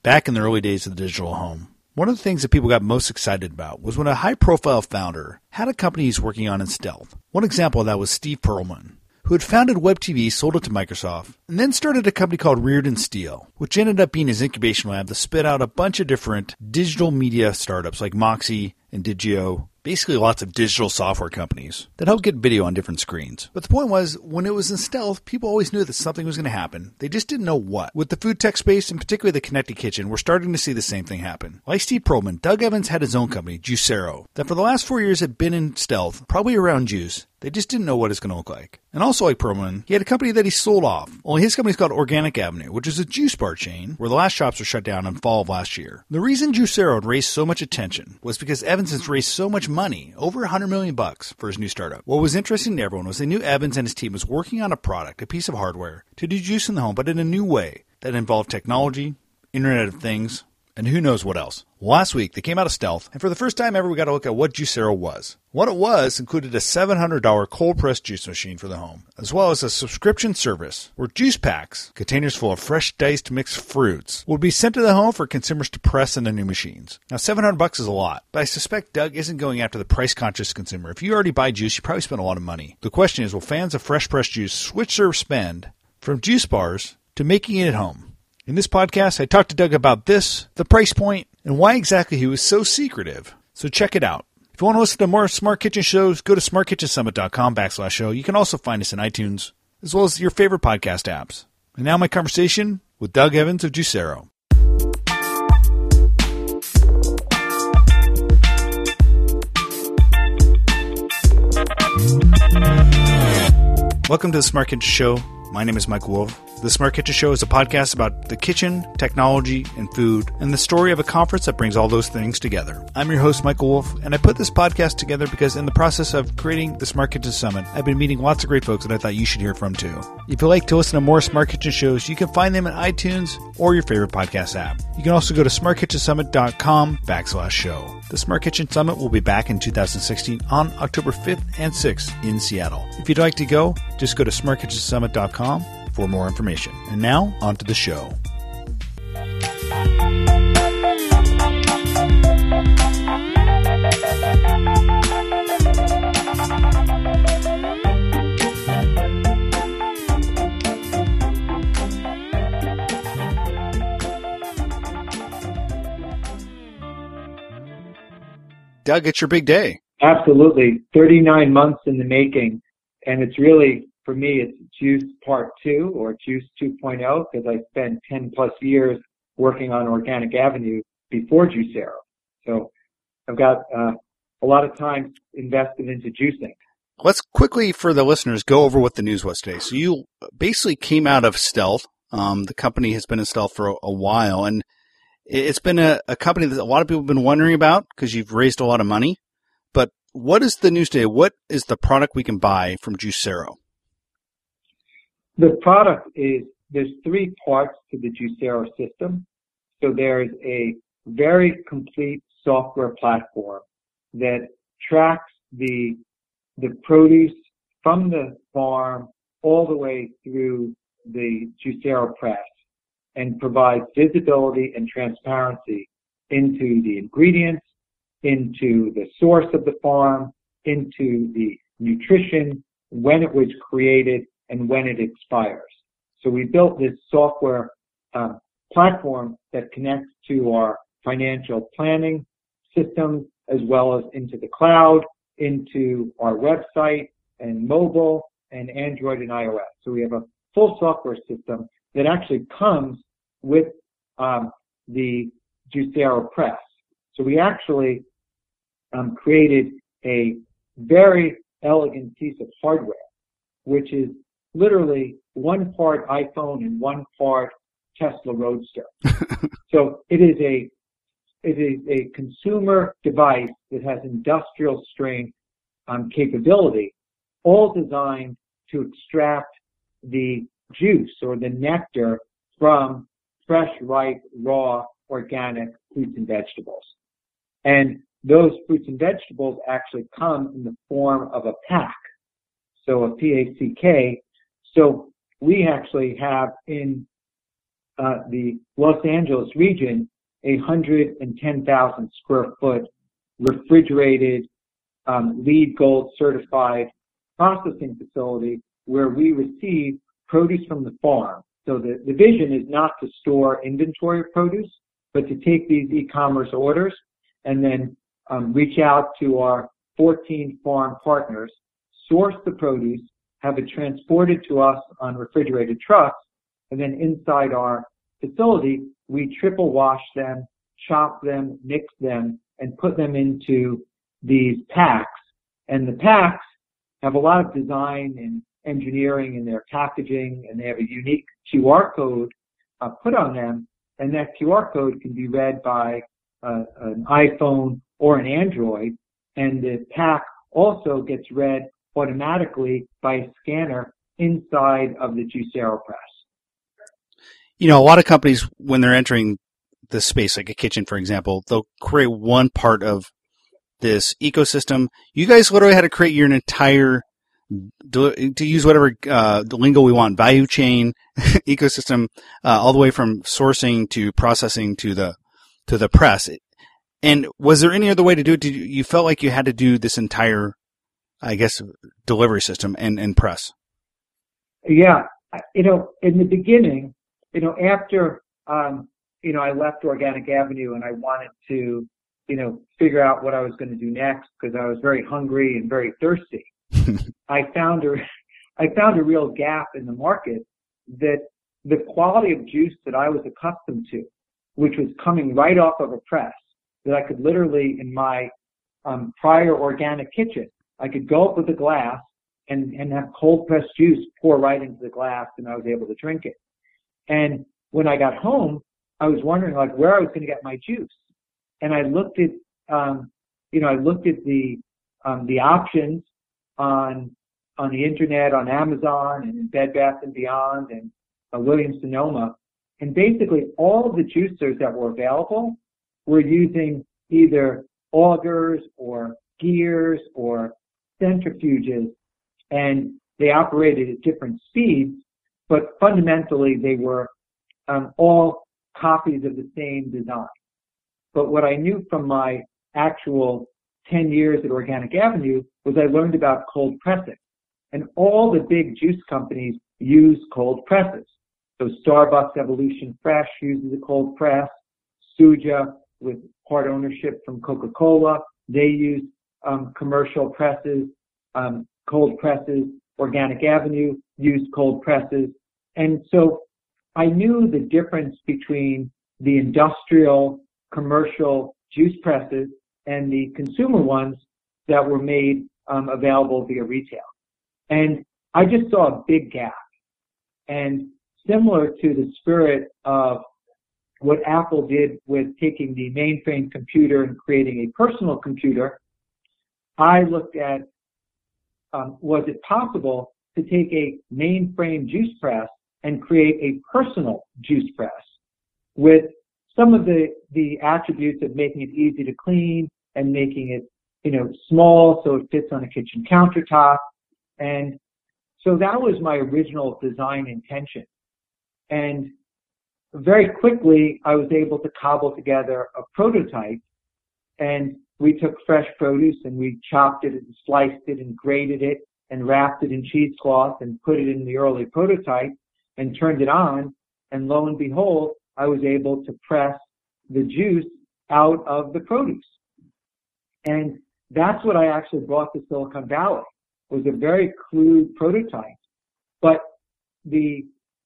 Back in the early days of the digital home, one of the things that people got most excited about was when a high-profile founder had a company he's working on in stealth. One example of that was Steve Perlman, who had founded WebTV, sold it to Microsoft, and then started a company called Reardon Steel, which ended up being his incubation lab to spit out a bunch of different digital media startups like Moxie and Digio, basically lots of digital software companies that help get video on different screens. But the point was, when it was in stealth, people always knew that something was going to happen. They just didn't know what. With the food tech space, and particularly the connected kitchen, we're starting to see the same thing happen. Like Steve Perlman, Doug Evans had his own company, Juicero, that for the last 4 years had been in stealth, probably around juice. They just didn't know what it's going to look like. And also like Perlman, he had a company that he sold off. Only his company's called Organic Avenue, which is a juice bar chain where the last shops were shut down in fall of last year. The reason Juicero had raised so much attention was because Evans has raised so much money, over $100 million for his new startup. What was interesting to everyone was they knew Evans and his team was working on a product, a piece of hardware, to do juice in the home, but in a new way that involved technology, Internet of Things, and who knows what else. Last week, they came out of stealth, and for the first time ever, we got to look at what Juicero was. What it was included a $700 cold-pressed juice machine for the home, as well as a subscription service where juice packs, containers full of fresh diced mixed fruits, would be sent to the home for consumers to press in the new machines. Now, $700 is a lot, but I suspect Doug isn't going after the price-conscious consumer. If you already buy juice, you probably spend a lot of money. The question is, will fans of fresh-pressed juice switch their spend from juice bars to making it at home? In this podcast, I talked to Doug about this, the price point, and why exactly he was so secretive. So check it out. If you want to listen to more Smart Kitchen shows, go to smartkitchensummit.com/show. You can also find us in iTunes, as well as your favorite podcast apps. And now my conversation with Doug Evans of Juicero. Welcome to the Smart Kitchen Show. My name is Michael Wolf. The Smart Kitchen Show is a podcast about the kitchen, technology, and food, and the story of a conference that brings all those things together. I'm your host, Michael Wolf, and I put this podcast together because in the process of creating the Smart Kitchen Summit, I've been meeting lots of great folks that I thought you should hear from too. If you'd like to listen to more Smart Kitchen shows, you can find them in iTunes or your favorite podcast app. You can also go to smartkitchensummit.com/show. The Smart Kitchen Summit will be back in 2016 on October 5th and 6th in Seattle. If you'd like to go, just go to smartkitchensummit.com for more information. And now, on to the show. Doug, it's your big day. Absolutely. 39 months in the making. And it's really, for me, it's Juice Part 2 or Juice 2.0 because I spent 10 plus years working on Organic Avenue before Juicero. So I've got a lot of time invested into juicing. Let's quickly, for the listeners, go over what the news was today. So you basically came out of stealth. The company has been in stealth for a while, and it's been a company that a lot of people have been wondering about because you've raised a lot of money. But what is the news today? What is the product we can buy from Juicero? The product is, there's three parts to the Juicero system. So there's a very complete software platform that tracks the produce from the farm all the way through the Juicero press and provides visibility and transparency into the ingredients, into the source of the farm, into the nutrition, when it was created, and when it expires. So we built this software platform that connects to our financial planning systems as well as into the cloud, into our website and mobile and Android and iOS. So we have a full software system that actually comes with the Juicero press. So we actually created a very elegant piece of hardware, which is literally one part iPhone and one part Tesla Roadster. So it is a consumer device that has industrial strength capability, all designed to extract the juice or the nectar from fresh, ripe, raw, organic fruits and vegetables. And those fruits and vegetables actually come in the form of a pack, so a PACK. So we actually have in the Los Angeles region, a 110,000 square foot refrigerated, LEED Gold certified processing facility where we receive produce from the farm. So the vision is not to store inventory of produce, but to take these e-commerce orders and then reach out to our 14 farm partners, source the produce, have it transported to us on refrigerated trucks, and then inside our facility, we triple wash them, chop them, mix them, and put them into these packs. And the packs have a lot of design and engineering in their packaging, and they have a unique QR code put on them, and that QR code can be read by an iPhone or an Android, and the pack also gets read automatically by a scanner inside of the Juicero press. You know, a lot of companies, when they're entering this space, like a kitchen, for example, they'll create one part of this ecosystem. You guys literally had to create your entire, to use whatever the lingo we want, value chain ecosystem, all the way from sourcing to processing to the press. And was there any other way to do it? Did you felt like you had to do this entire, I guess, delivery system and press? Yeah. You know, in the beginning, you know, after, you know, I left Organic Avenue and I wanted to, you know, figure out what I was going to do next because I was very hungry and very thirsty. I found a real gap in the market that the quality of juice that I was accustomed to, which was coming right off of a press, that I could literally, in my prior organic kitchen, I could go up with a glass and have cold pressed juice pour right into the glass, and I was able to drink it. And when I got home, I was wondering like where I was going to get my juice. And I looked at, you know, I looked at the options on the internet, on Amazon and in Bed Bath & Beyond and Williams-Sonoma. And basically all the juicers that were available were using either augers or gears or centrifuges, and they operated at different speeds, but fundamentally they were all copies of the same design. But what I knew from my actual 10 years at Organic Avenue was I learned about cold pressing. And all the big juice companies use cold presses. So Starbucks Evolution Fresh uses a cold press. Suja, with part ownership from Coca-Cola, they use commercial presses, cold presses. Organic Avenue used cold presses. And so I knew the difference between the industrial, commercial juice presses and the consumer ones that were made available via retail. And I just saw a big gap. And similar to the spirit of what Apple did with taking the mainframe computer and creating a personal computer, I looked at, was it possible to take a mainframe juice press and create a personal juice press with some of the attributes of making it easy to clean and making it, you know, small so it fits on a kitchen countertop. And so that was my original design intention. And very quickly, I was able to cobble together a prototype, and we took fresh produce and we chopped it and sliced it and grated it and wrapped it in cheesecloth and put it in the early prototype and turned it on. And lo and behold, I was able to press the juice out of the produce. And that's what I actually brought to Silicon Valley, was a very crude prototype. But the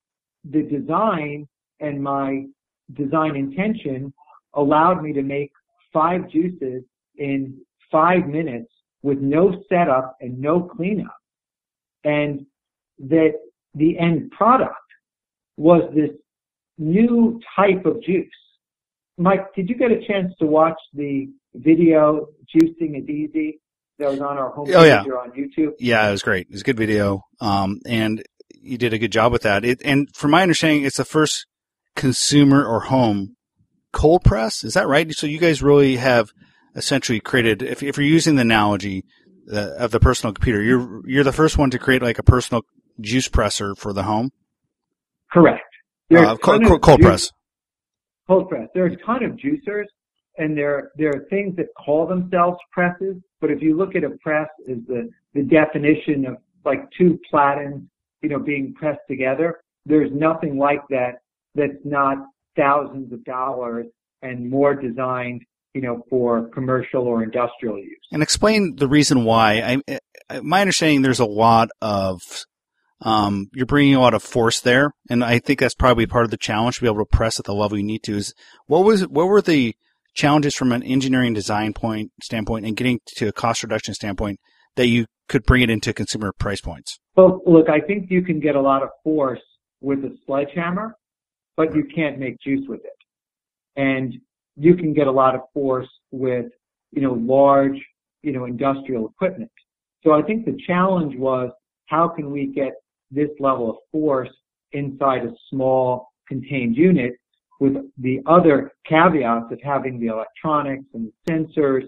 design and my design intention allowed me to make 5 juices in 5 minutes with no setup and no cleanup. And that the end product was this new type of juice. Mike, did you get a chance to watch the video, Juicing is Easy, that was on our homepage or on YouTube? Yeah, it was great. It was a good video. And you did a good job with that. And from my understanding, it's the first consumer or home cold press. Is that right? So you guys really have essentially created, if you're using the analogy of the personal computer, you're the first one to create like a personal juice presser for the home? Correct. Cold press. Cold press. There are a ton of juicers, and there are things that call themselves presses. But if you look at a press, is the definition of like two platens, being pressed together. There's nothing like that that's not thousands of dollars and more designed, for commercial or industrial use. And explain the reason why. My understanding, there's a lot of you're bringing a lot of force there, and I think that's probably part of the challenge to be able to press at the level you need to. Is what were the challenges from an engineering design standpoint and getting to a cost reduction standpoint that you could bring it into consumer price points? Well, look, I think you can get a lot of force with a sledgehammer, but you can't make juice with it. And you can get a lot of force with, large, industrial equipment. So I think the challenge was, how can we get this level of force inside a small contained unit with the other caveats of having the electronics and the sensors.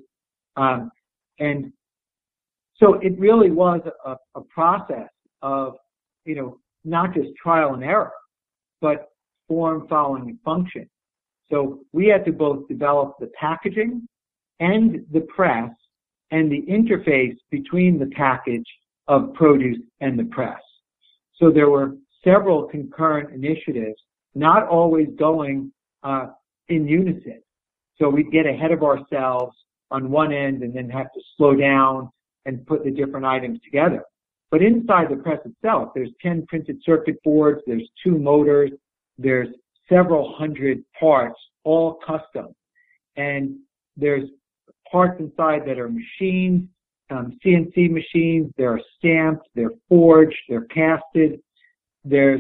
And so it really was a process of, not just trial and error, but form following function. So we had to both develop the packaging and the press and the interface between the package of produce and the press. So there were several concurrent initiatives, not always going in unison. So we'd get ahead of ourselves on one end and then have to slow down and put the different items together. But inside the press itself, there's 10 printed circuit boards, there's 2 motors, there's several hundred parts, all custom. And there's parts inside that are machined, CNC machines, they're stamped, they're forged, they're casted. There's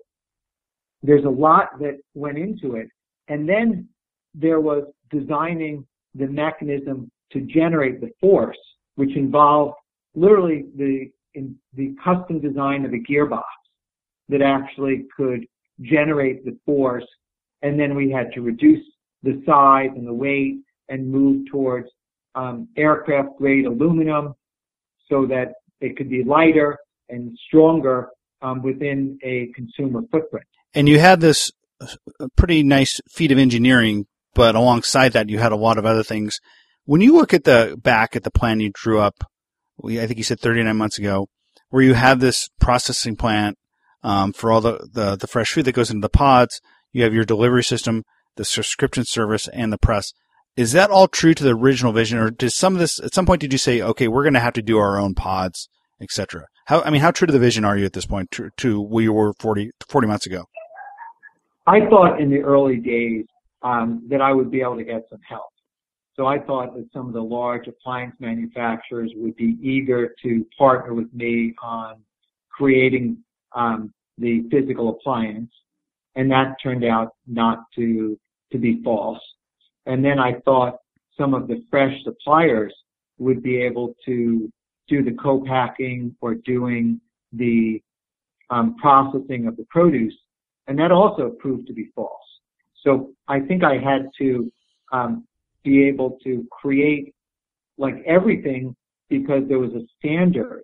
a lot that went into it. And then there was designing the mechanism to generate the force, which involved literally the custom design of a gearbox that actually could generate the force. And then we had to reduce the size and the weight and move towards aircraft grade aluminum so that it could be lighter and stronger within a consumer footprint. And you had this pretty nice feat of engineering, but alongside that, you had a lot of other things. When you look at the plan you drew up, I think you said 39 months ago, where you have this processing plant for all the fresh food that goes into the pods, you have your delivery system, the subscription service, and the press. Is that all true to the original vision, or does some of this, at some point, did you say, okay, we're going to have to do our own pods, etc.? How true to the vision are you at this point, to where you were 40 months ago? I thought in the early days that I would be able to get some help. So I thought that some of the large appliance manufacturers would be eager to partner with me on creating the physical appliance, and that turned out not to be false. And then I thought some of the fresh suppliers would be able to do the co-packing or doing the processing of the produce, and that also proved to be false. So I think I had to be able to create like everything because there was a standard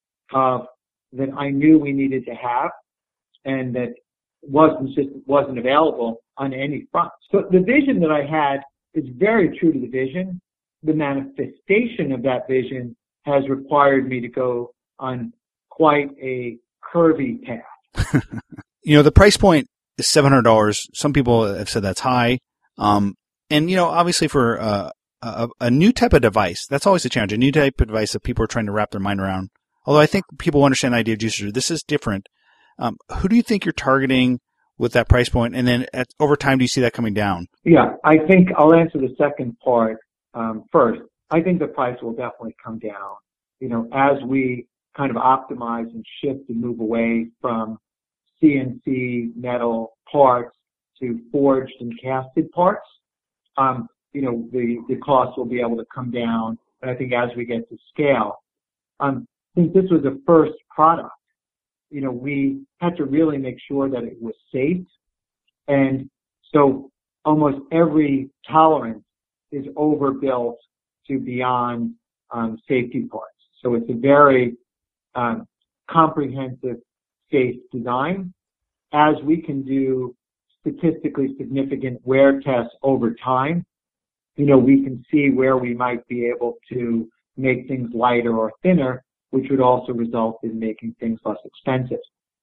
that I knew we needed to have, and that wasn't available on any front. So the vision that I had is very true to the vision. The manifestation of that vision has required me to go on quite a curvy path. The price point is $700. Some people have said that's high. And, obviously for a new type of device, that's always a challenge, a new type of device that people are trying to wrap their mind around. Although I think people understand the idea of juicers. This is different. Who do you think you're targeting with that price point? And then over time, do you see that coming down? Yeah, I think I'll answer the second part first. I think the price will definitely come down. As we kind of optimize and shift and move away from CNC metal parts to forged and casted parts, the cost will be able to come down. And I think as we get to scale, since this was a first product, we had to really make sure that it was safe. And so almost every tolerance is overbuilt to beyond safety parts. So it's a very comprehensive, safe design. As we can do statistically significant wear tests over time, we can see where we might be able to make things lighter or thinner, which would also result in making things less expensive.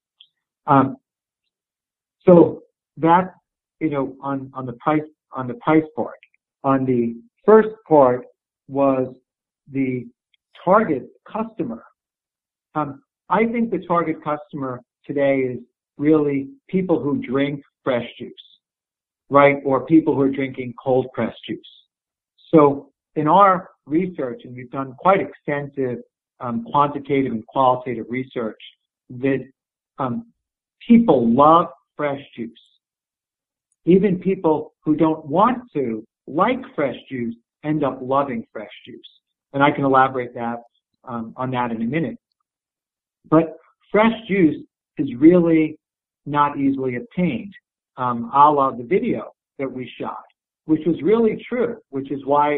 So that, on the price part. On the first part was the target customer. I think the target customer today is really people who drink fresh juice, right? Or people who are drinking cold pressed juice. So in our research, and we've done quite extensive quantitative and qualitative research, that people love fresh juice. Even people who don't want to like fresh juice end up loving fresh juice. And I can elaborate on that in a minute. But fresh juice is really not easily obtained, a la the video that we shot, which was really true, which is why,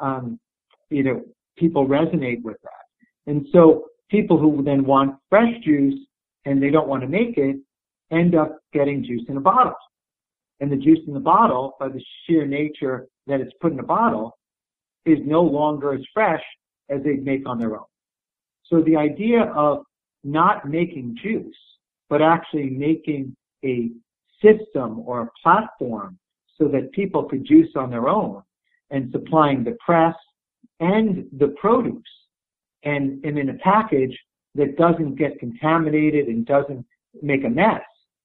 people resonate with that. And so people who then want fresh juice and they don't want to make it end up getting juice in a bottle. And the juice in the bottle, by the sheer nature that it's put in a bottle, is no longer as fresh as they'd make on their own. So the idea of not making juice, but actually making a system or a platform so that people could juice on their own, and supplying the press and the produce and in a package that doesn't get contaminated and doesn't make a mess.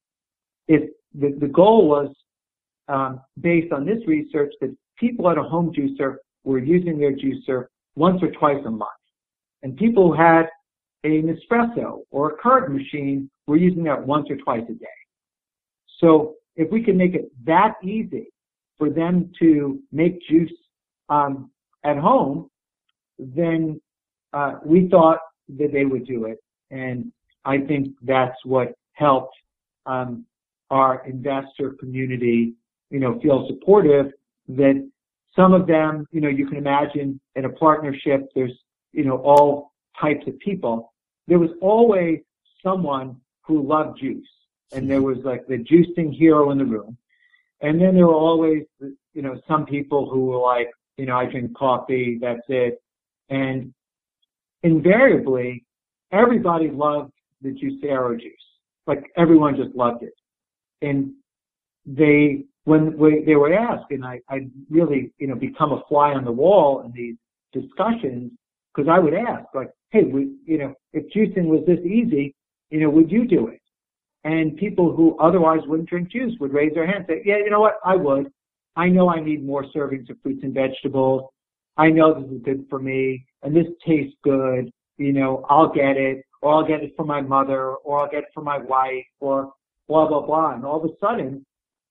The goal was based on this research that people at a home juicer were using their juicer once or twice a month. And people who had an espresso or a Keurig machine were using that once or twice a day. So if we can make it that easy for them to make juice at home, then we thought that they would do it. And I think that's what helped our investor community, feel supportive, that some of them, you can imagine in a partnership, there's, all types of people. There was always someone who loved juice, and there was like the juicing hero in the room. And then there were always, some people who were like, I drink coffee, that's it. And invariably, everybody loved the Juicero juice. Like everyone just loved it. And when they were asked, and I really, become a fly on the wall in these discussions, because I would ask, like, hey, if juicing was this easy, would you do it? And people who otherwise wouldn't drink juice would raise their hand and say, yeah, you know what, I would. I know I need more servings of fruits and vegetables. I know this is good for me, and this tastes good. I'll get it, or I'll get it for my mother, or I'll get it for my wife, or blah, blah, blah. And all of a sudden,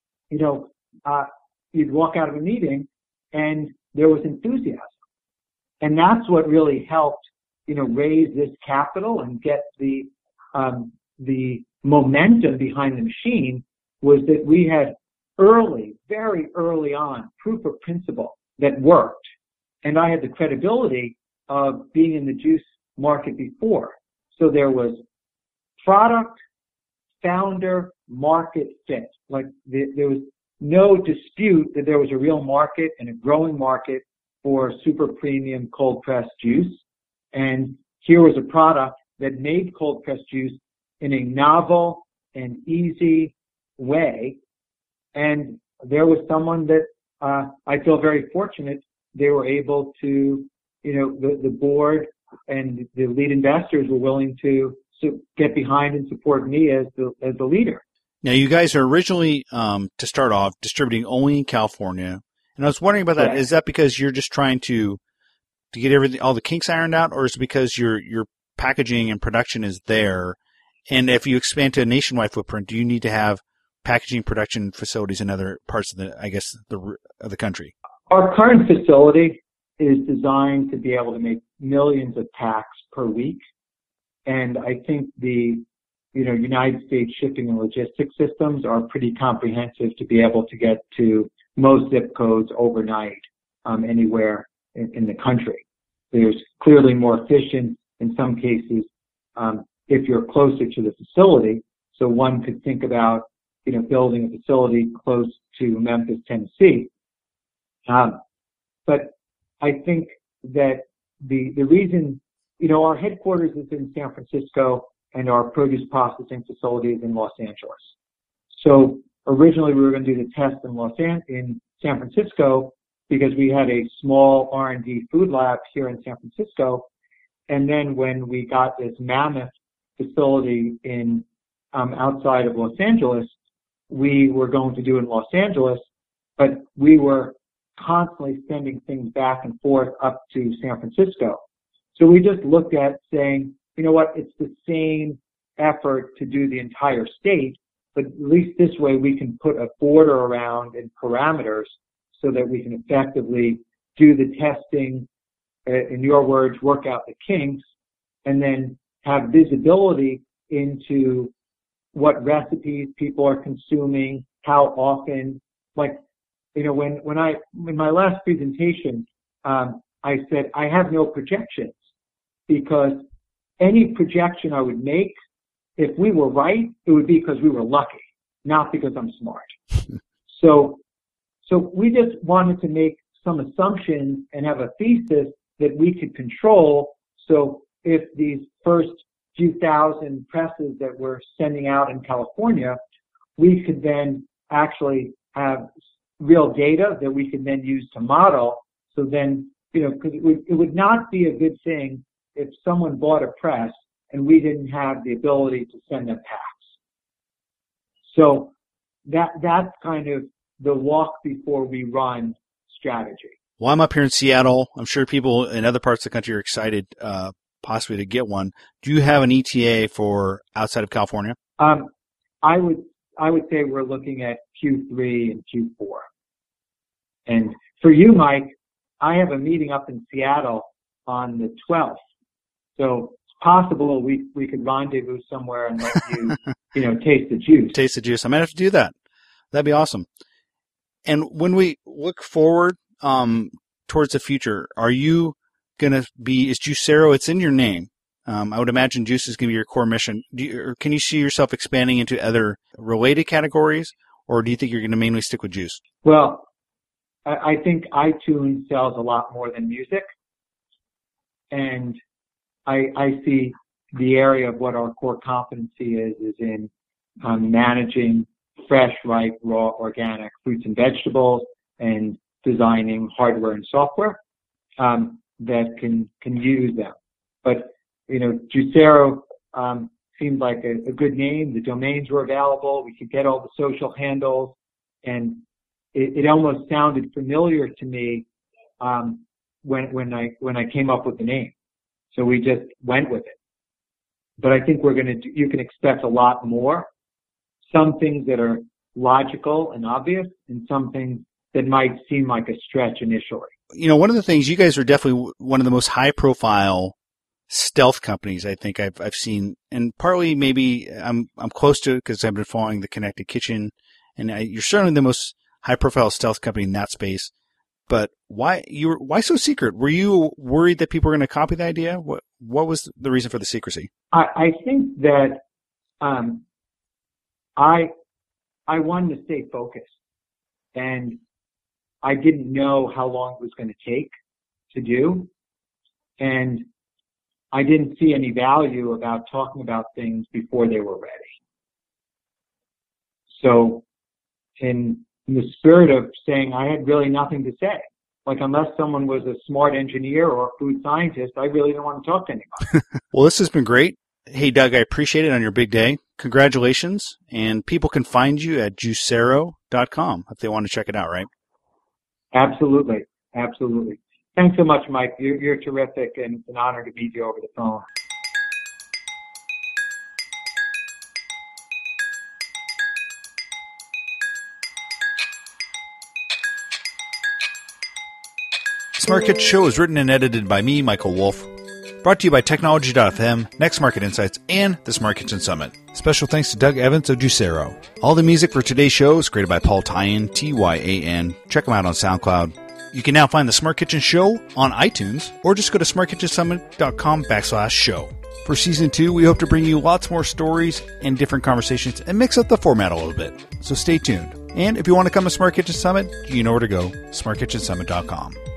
you'd walk out of a meeting and there was enthusiasm. And that's what really helped, raise this capital and get the momentum behind the machine, was that we had very early on, proof of principle that worked. And I had the credibility of being in the juice market before. So there was product, founder, market fit. Like there was no dispute that there was a real market and a growing market for super premium cold pressed juice. And here was a product that made cold pressed juice in a novel and easy way. And there was someone that I feel very fortunate they were able to, the board and the lead investors were willing to get behind and support me as the leader. Now, you guys are originally, to start off, distributing only in California. And I was wondering about that. Right. Is that because you're just trying to get all the kinks ironed out, or is it because your packaging and production is there? And if you expand to a nationwide footprint, do you need to have packaging production facilities in other parts of the country? Our current facility is designed to be able to make millions of packs per week. And I think the United States shipping and logistics systems are pretty comprehensive to be able to get to most zip codes overnight anywhere in the country. There's clearly more efficient in some cases if you're closer to the facility. So one could think about building a facility close to Memphis, Tennessee. But I think that the reason, our headquarters is in San Francisco and our produce processing facility is in Los Angeles. So originally we were going to do the test in San Francisco because we had a small R&D food lab here in San Francisco. And then when we got this mammoth facility in outside of Los Angeles, we were going to do in Los Angeles, but we were constantly sending things back and forth up to San Francisco. So we just looked at saying, you know what, it's the same effort to do the entire state, but at least this way we can put a border around and parameters so that we can effectively do the testing, in your words, work out the kinks, and then have visibility into what recipes people are consuming, how often. Like, when in my last presentation, I said I have no projections because any projection I would make, if we were right, it would be because we were lucky, not because I'm smart. So we just wanted to make some assumptions and have a thesis that we could control. So if these first few thousand presses that we're sending out in California, we could then actually have real data that we could then use to model. So then, because it would not be a good thing if someone bought a press and we didn't have the ability to send them packs. So that's kind of the walk before we run strategy. Well, I'm up here in Seattle. I'm sure people in other parts of the country are excited possibly to get one. Do you have an ETA for outside of California? I would say we're looking at Q3 and Q4. And for you, Mike, I have a meeting up in Seattle on the 12th. So it's possible we could rendezvous somewhere and let you, taste the juice. Taste the juice. I might have to do that. That'd be awesome. And when we look forward towards the future, are you going to be, is Juicero, it's in your name. I would imagine juice is going to be your core mission. Or can you see yourself expanding into other related categories, or do you think you're going to mainly stick with juice? Well, I think iTunes sells a lot more than music. And I see the area of what our core competency is in managing fresh, ripe, raw, organic fruits and vegetables and designing hardware and software that can use them. But, Juicero seemed like a good name. The domains were available. We could get all the social handles. And it almost sounded familiar to me when I came up with the name. So we just went with it. But I think you can expect a lot more. Some things that are logical and obvious, and some things that might seem like a stretch initially. One of the things, you guys are definitely one of the most high-profile stealth companies I think I've seen, and partly maybe I'm close to it because I've been following the Connected Kitchen, and you're certainly the most high-profile stealth company in that space. But why so secret? Were you worried that people were going to copy the idea? What was the reason for the secrecy? I think that I wanted to stay focused, and I didn't know how long it was going to take to do, and I didn't see any value about talking about things before they were ready. So in the spirit of saying I had really nothing to say, like unless someone was a smart engineer or a food scientist, I really didn't want to talk to anybody. Well, this has been great. Hey, Doug, I appreciate it on your big day. Congratulations. And people can find you at juicero.com if they want to check it out, right? Absolutely. Absolutely. Thanks so much, Mike. You're terrific, and it's an honor to meet you over the phone. Smart Kitchen Show is written and edited by me, Michael Wolf. Brought to you by Technology.fm, Next Market Insights, and the Smart Kitchen Summit. Special thanks to Doug Evans of Juicero. All the music for today's show is created by Paul Tyan, Tyan. Check him out on SoundCloud. You can now find the Smart Kitchen Show on iTunes, or just go to smartkitchensummit.com/show. For Season 2, we hope to bring you lots more stories and different conversations and mix up the format a little bit. So stay tuned. And if you want to come to Smart Kitchen Summit, you know where to go, smartkitchensummit.com.